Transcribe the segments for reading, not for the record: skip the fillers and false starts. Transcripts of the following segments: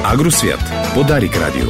Агросвят по Дарик Радио.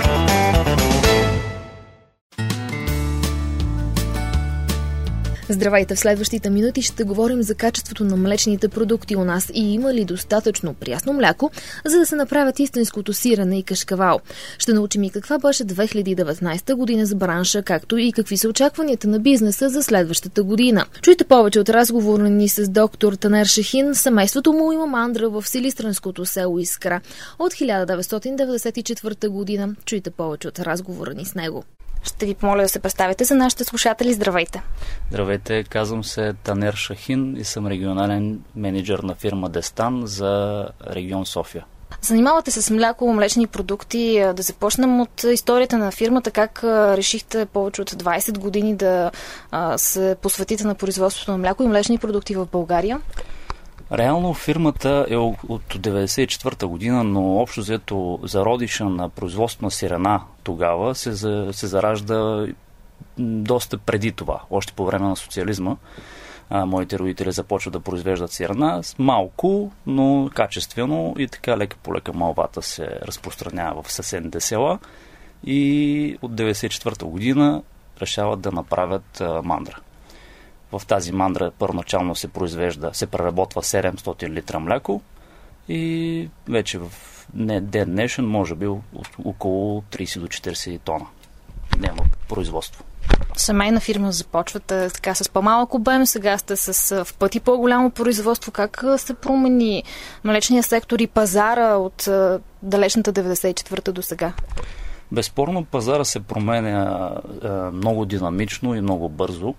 Здравейте! В следващите минути ще говорим за качеството на млечните продукти у нас и има ли достатъчно прясно мляко, за да се направят истинското сирене и кашкавал. Ще научим и каква беше 2019 година за бранша, както и какви са очакванията на бизнеса за следващата година. Чуйте повече от разговора ни с доктор Танер Шахин. Семейството му има мандра в силистренското село Искра от 1994 година. Чуйте повече от разговора ни с него. Ще ви помоля да се представите за нашите слушатели. Здравейте! Здравейте, казвам се Танер Шахин и съм регионален менеджер на фирма Дестан за регион София. Занимавате се с мляко, млечни продукти. Да започнем от историята на фирмата. Как решихте повече от 20 години да се посветите на производството на мляко и млечни продукти в България? Реално фирмата е от 1994 година, но общо взето зародиша на производство на сирена тогава се заражда доста преди това, още по време на социализма. Моите родители започват да произвеждат сирена малко, но качествено и така лека по лека малвата се разпространява в съседните села и от 1994 година решават да направят мандра. В тази мандра първоначално се преработва 700 литра мляко и вече в ден днешен може би около 30 до 40 тона дневно производство. Семейна фирма започвате така с по-малък обем, сега сте с в пъти по-голямо производство. Как се промени млечния сектор и пазара от далечната 94-та до сега? Безспорно пазара се променя много динамично и много бързо.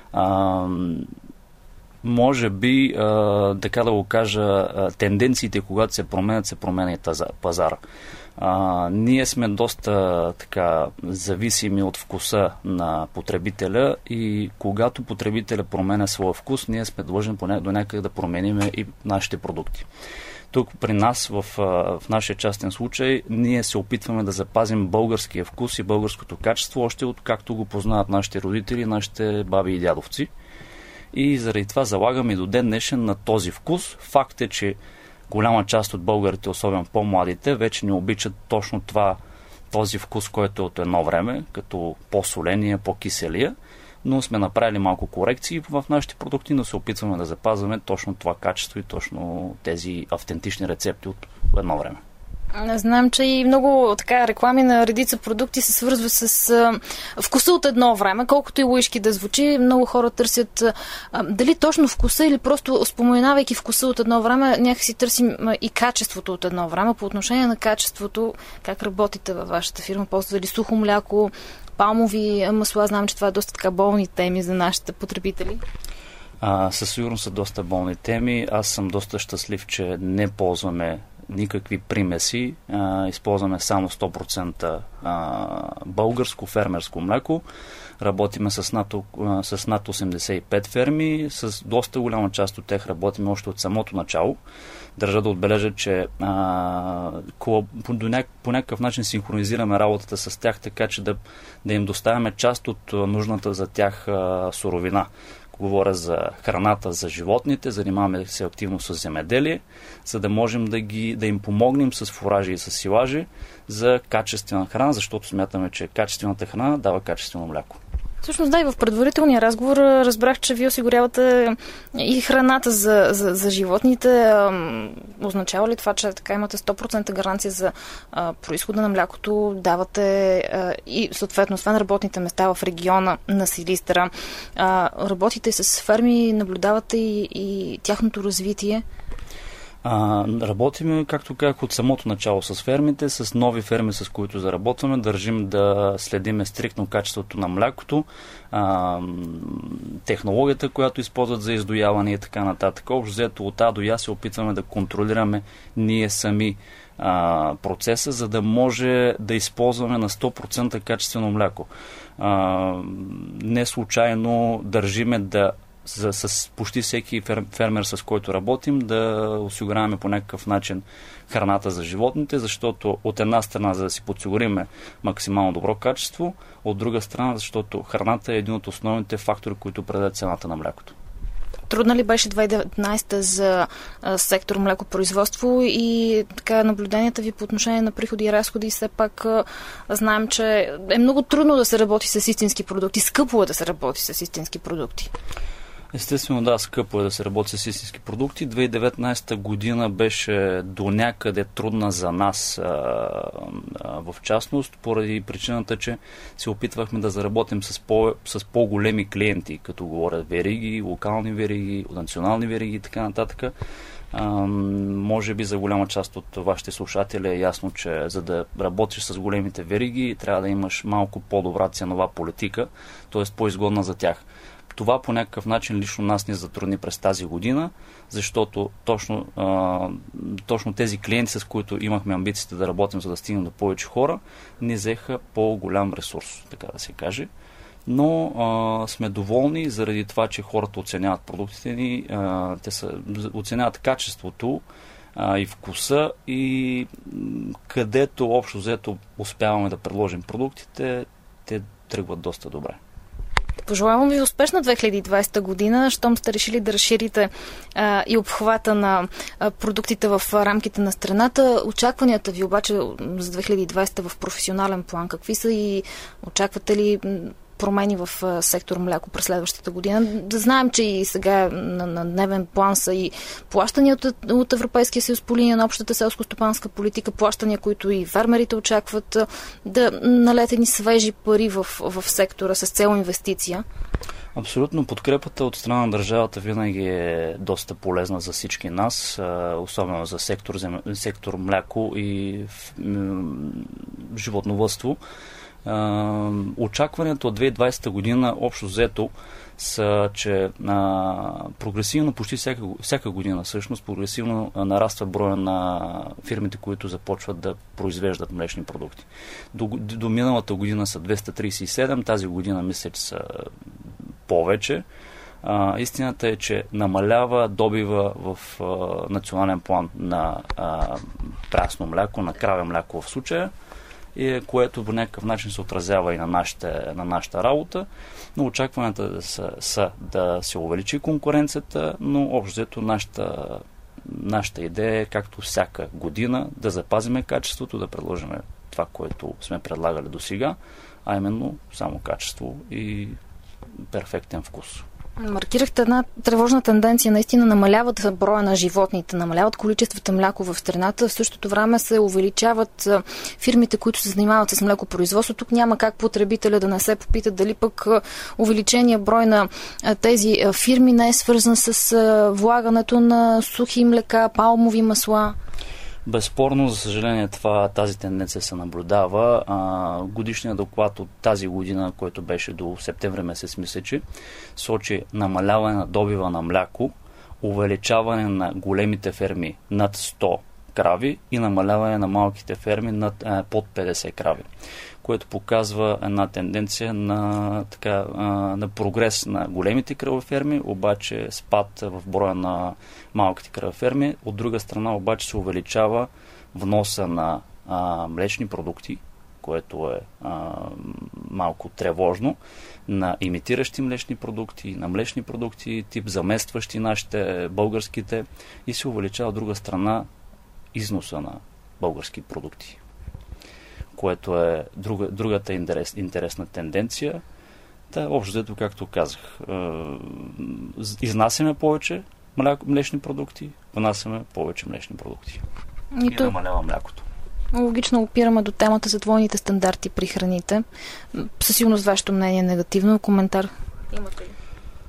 Може би, така да го кажа, тенденциите, когато се променя и пазара. Ние сме доста така зависими от вкуса на потребителя и когато потребителя променя своя вкус, ние сме длъжни до някъде да променим и нашите продукти. Тук при нас, в нашия частен случай, ние се опитваме да запазим българския вкус и българското качество, още от както го познават нашите родители, нашите баби и дядовци. И заради това залагаме и до ден днешен на този вкус. Факт е, че голяма част от българите, особено по-младите, вече не обичат точно този вкус, който е от едно време, като по-соления, по-киселия, но сме направили малко корекции в нашите продукти, но се опитваме да запазваме точно това качество и точно тези автентични рецепти от едно време. Знам, че и много така реклами на редица продукти се свързва с вкуса от едно време, колкото и лоишки да звучи. Много хора търсят дали точно вкуса или просто споменавайки вкуса от едно време, някакси търсим и качеството от едно време. По отношение на качеството, как работите във вашата фирма? Ползвате ли сухо мляко, палмови масла? Знам, че това е доста така болни теми за нашите потребители. Със сигурност са доста болни теми. Аз съм доста щастлив, че не ползваме никакви примеси. Използваме само 100% българско фермерско мляко. Работиме с над 85 ферми. С доста голяма част от тях работиме още от самото начало. Държа да отбележа, че по някакъв начин синхронизираме работата с тях, така че да им доставяме част от нужната за тях суровина. Говоря за храната за животните, занимаваме се активно с земеделие, за да можем да им помогнем с фуражи и с силажи за качествена храна, защото смятаме, че качествената храна дава качествено мляко. Всъщност да, и в предварителния разговор разбрах, че вие осигурявате и храната за животните. Означава ли това, че така имате 100% гаранция за произхода на млякото, давате и съответно, освен работните места в региона на Силистра, работите с ферми, наблюдавате и тяхното развитие? Работим, както казах, от самото начало с фермите, с нови ферми, с които заработваме. Държим да следиме стриктно качеството на млякото, технологията, която използват за издояване и така нататък. Общо взето от А до Я се опитваме да контролираме ние сами процеса, за да може да използваме на 100% качествено мляко. Не случайно държиме с почти всеки фермер, с който работим, да осигуряваме по някакъв начин храната за животните, защото от една страна, за да си подсигуриме максимално добро качество, от друга страна, защото храната е един от основните фактори, които определят цената на млякото. Трудна ли беше 2019 за сектор млекопроизводство и така наблюденията ви по отношение на приходи и разходи? Все пак знаем, че е много трудно да се работи с истински продукти. Скъпо е да се работи с истински продукти. Естествено, да, скъпо е да се работи с истински продукти. 2019 година беше до някъде трудна за нас, в частност, поради причината, че се опитвахме да заработим с по-големи клиенти, като говорят вериги, локални вериги, национални вериги и така нататък. Може би за голяма част от вашите слушатели е ясно, че за да работиш с големите вериги, трябва да имаш малко по-добра ценова политика, т.е. по-изгодна за тях. Това по някакъв начин лично нас ни затрудни през тази година, защото точно тези клиенти, с които имахме амбициите да работим, за да стигнем до повече хора, ни взеха по-голям ресурс, така да се каже. Но сме доволни заради това, че хората оценяват продуктите ни, оценяват качеството и вкуса и където общо взето успяваме да предложим продуктите, те тръгват доста добре. Пожелавам ви успешна 2020 година, щом сте решили да разширите и обхвата на продуктите в рамките на страната. Очакванията ви обаче за 2020 в професионален план какви са и очаквате ли промени в сектор мляко през следващата година? Да знаем, че и сега на дневен план са и плащания от Европейския съюз по линия на общата селско-стопанска политика, плащания, които и фермерите очакват да налетени свежи пари в сектора с цел инвестиция. Абсолютно. Подкрепата от страна на държавата винаги е доста полезна за всички нас, особено за сектор мляко и животновъдство. Очакването от 2020 година общо взето са, че прогресивно почти всяка година всъщност прогресивно нараства броя на фирмите, които започват да произвеждат млечни продукти. До миналата година са 237, тази година мисля, че са повече. Истината е, че намалява добива в национален план на прясно мляко, на краве мляко в случая, и което по някакъв начин се отразява и на нашата работа, но очакванията са да се увеличи конкуренцията, но общо взето нашата идея е, както всяка година, да запазиме качеството, да предложим това, което сме предлагали до сега, а именно само качество и перфектен вкус. Маркирахте една тревожна тенденция. Наистина намаляват броя на животните, намаляват количествата мляко в страната. В същото време се увеличават фирмите, които се занимават с млекопроизводство. Тук няма как потребителя да не се попита дали пък увеличение брой на тези фирми не е свързан с влагането на сухи млека, палмови масла. Безспорно, за съжаление, тази тенденция се наблюдава. Годишният доклад от тази година, който беше до септември месец, мисля, че сочи намаляване на добива на мляко, увеличаване на големите ферми над 100 крави и намаляване на малките ферми под 50 крави, което показва една тенденция на прогрес на големите кравоферми, обаче спад в броя на малките кравоферми. От друга страна обаче се увеличава вноса на млечни продукти, което е малко тревожно, на имитиращи млечни продукти, на млечни продукти, тип заместващи нашите българските, и се увеличава от друга страна износа на български продукти, което е другата интересна тенденция. Общо взето, както казах, изнасяме повече млечни продукти, внасяме повече млечни продукти. И намалява млякото. Логично опираме до темата за двойните стандарти при храните. Със сигурност вашето мнение е негативно. Коментар имате ли?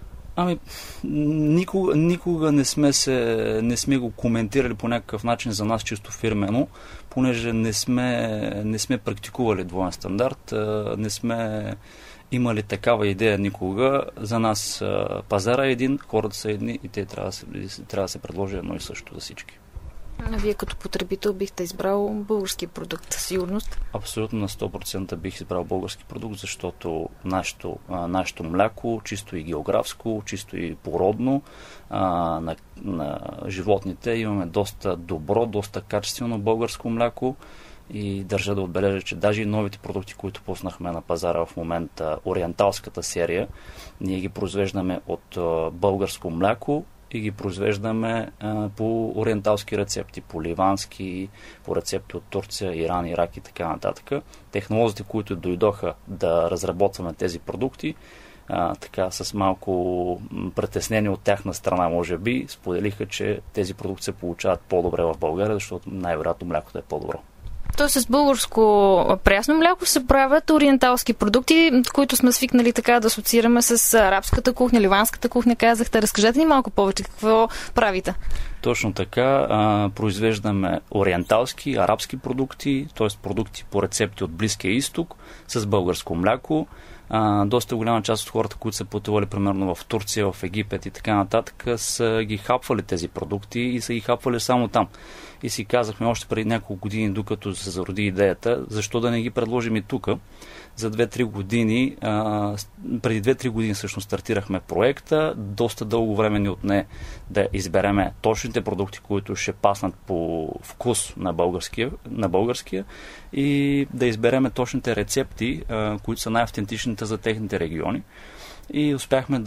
Никога не сме го коментирали по някакъв начин за нас чисто фирмено, понеже не сме практикували двоен стандарт, не сме имали такава идея никога. За нас пазара е един, хората са едни и те трябва да се предложи едно и също за всички. Вие като потребител бихте избрал български продукт, сигурност? Абсолютно на 100% бих избрал български продукт, защото нашето мляко, чисто и географско, чисто и породно, на животните имаме доста добро, доста качествено българско мляко И държа да отбележа, че даже и новите продукти, които пуснахме на пазара в момента, ориенталската серия, ние ги произвеждаме от българско мляко и ги произвеждаме по ориенталски рецепти, по ливански, по рецепти от Турция, Иран, Ирак и така нататък. Технолозите, които дойдоха да разработваме тези продукти, така с малко притеснение от тяхна страна, може би, споделиха, че тези продукти се получават по-добре в България, защото най-вероятно млякото е по-добро. То с българско прясно мляко се правят ориенталски продукти, които сме свикнали така да асоциираме с арабската кухня, ливанската кухня, казахте. Разкажете ни малко повече какво правите. Точно така. Произвеждаме ориенталски, арабски продукти, т.е. продукти по рецепти от Близкия изток с българско мляко. Доста голяма част от хората, които са пътували примерно в Турция, в Египет и така нататък, са ги хапвали тези продукти и са ги хапвали само там. И си казахме още преди няколко години, докато се зароди идеята, защо да не ги предложим и тук. За 2-3 години, преди 2-3 години всъщност стартирахме проекта. Доста дълго време ни отне да избереме точните продукти, които ще паснат по вкус на българския и да избереме точните рецепти, които са най-автентичните за техните региони. И успяхме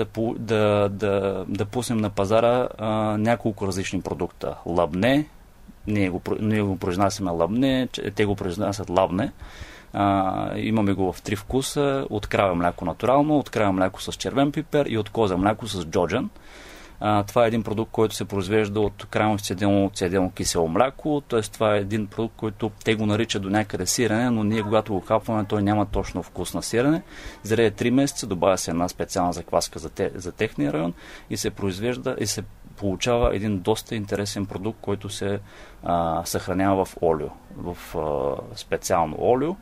да пуснем на пазара няколко различни продукта. Лабне, ние го произнасяме лабне, те го произнасят лабне. Имаме го в 3 вкуса: от краве мляко натурално, от краве мляко с червен пипер и от козе мляко с джоджан. Това е един продукт, който се произвежда от крайно цедено кисело мляко, т.е. това е един продукт, който те го наричат до някъде сирене, но ние когато го хапваме, той няма точно вкус на сирене. Зрее 3 месеца, добавя се една специална закваска за техния район и се произвежда и се получава един доста интересен продукт, който се съхранява в олио, в специално олио.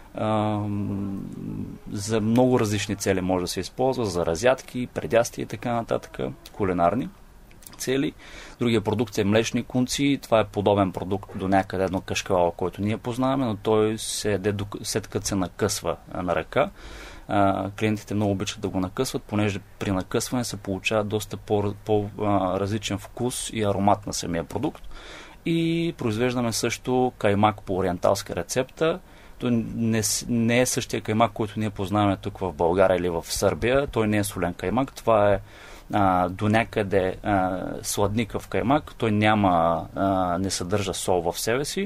За много различни цели може да се използва, за разядки, предястия и така нататък, кулинарни цели. Другия продукт е млечни конци. Това е подобен продукт до някъде едно кашкавал, който ние познаваме, но той се яде след като се накъсва на ръка. Клиентите много обичат да го накъсват, понеже при накъсване се получава доста по-различен вкус и аромат на самия продукт. И произвеждаме също каймак по ориенталска рецепта. Не е същия каймак, който ние познаваме тук в България или в Сърбия. Той не е солен каймак. Това е до някъде сладникъв каймак. Той не съдържа сол в себе си.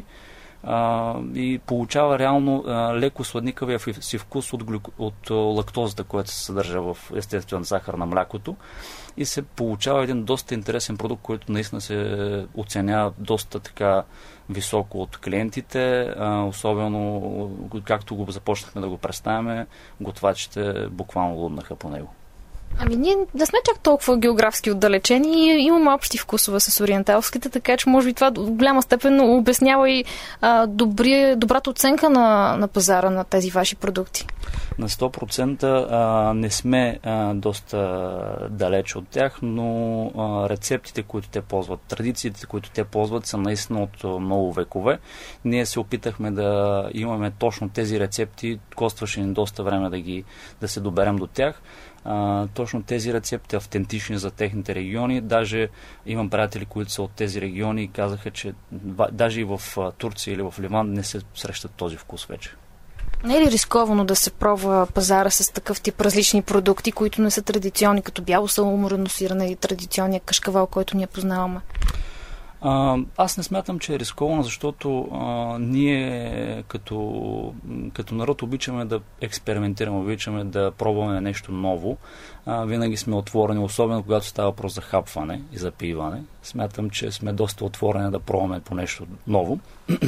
И получава реално леко сладникавия си вкус от лактозата, която се съдържа в естествен захар на млякото. И се получава един доста интересен продукт, който наистина се оценява доста така високо от клиентите, особено както го започнахме да го представяме, готвачите буквално луднаха по него. Ами ние да сме чак толкова географски отдалечени и имаме общи вкусове с ориенталските, така че може би това в голяма степен обяснява и добрата оценка на пазара на тези ваши продукти. На 100% не сме доста далеч от тях, но рецептите, които те ползват, традициите, които те ползват, са наистина от много векове. Ние се опитахме да имаме точно тези рецепти, костваше ни доста време да се доберем до тях. Точно тези рецепти, автентични за техните региони. Даже имам приятели, които са от тези региони и казаха, че даже и в Турция или в Ливан не се срещат този вкус вече. Не е ли рисковано да се пробва пазара с такъв тип различни продукти, които не са традиционни, като бяло саламурено сирене или традиционния кашкавал, който ние познаваме? Аз не смятам, че е рисковано, защото ние като народ обичаме да експериментираме, обичаме да пробваме нещо ново. Винаги сме отворени, особено когато става въпрос за хапване и за пиване. Смятам, че сме доста отворени да пробваме по нещо ново.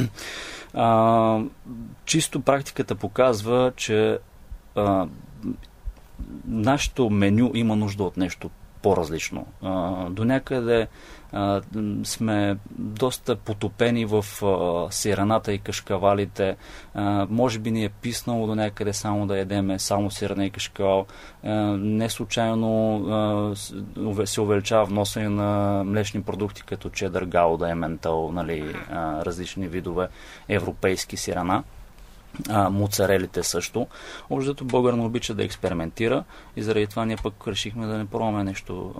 Чисто практиката показва, че нашето меню има нужда от нещо по-различно. До някъде сме доста потопени в сирената и кашкавалите. Може би ни е писнало до някъде само да ядеме само сирене и кашкавал. Не случайно се увеличава вноса и на млечни продукти, като чедър, гауда, ементал, различни видове европейски сирена. Моцарелите също. Общото българин обича да експериментира и заради това ние пък решихме да не пробваме нещо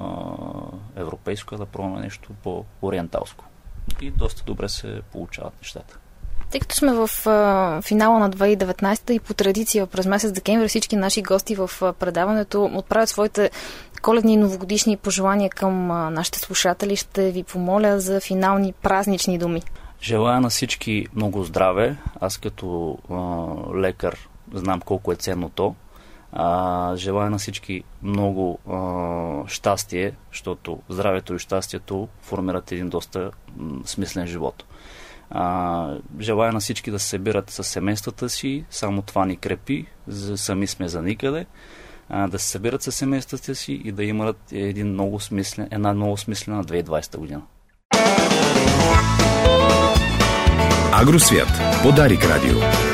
европейско, а да пробваме нещо по-ориенталско. И доста добре се получават нещата. Тъй като сме в финала на 2019 и по традиция през месец декември всички наши гости в предаването отправят своите коледни и новогодишни пожелания към нашите слушатели, ще ви помоля за финални празнични думи. Желая на всички много здраве. Аз като лекар знам колко е ценно то. Желая на всички много щастие, защото здравето и щастието формират един доста смислен живот. Желая на всички да се събират със семействата си, само това ни крепи, сами сме за никъде, да се събират със семействата си и да имат една много смислена 2020 година. Агросвят по Дарик радио.